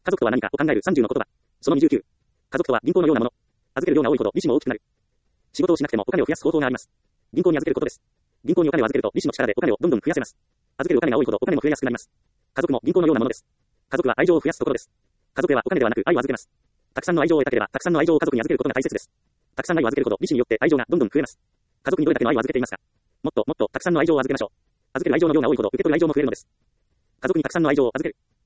家族とは何かを考える30の言葉。その29。家族とは銀行のようなもの。預ける量が多いほど利子も大きくなる。仕事をしなくてもお金を増やす方法があります。銀行に預けることです。銀行にお金を預けると利子の力でお金をどんどん増やせます。預けるお金が多いほどお金も増えやすくなります。家族も銀行のようなものです。家族は愛情を増やすところです。家族はお金ではなく愛を預けます。たくさんの愛情を得たければ、たくさんの愛情を家族に預けることが大切です。たくさん愛を預けるほど利子によって愛情がどんどん増えます。家族にどれだけの愛を預けていますか？もっともっとたくさんの愛情を預けましょう。預ける愛情の量が多いほど受け取る愛情も増えるのです。家族にたくさんの愛情を預ける。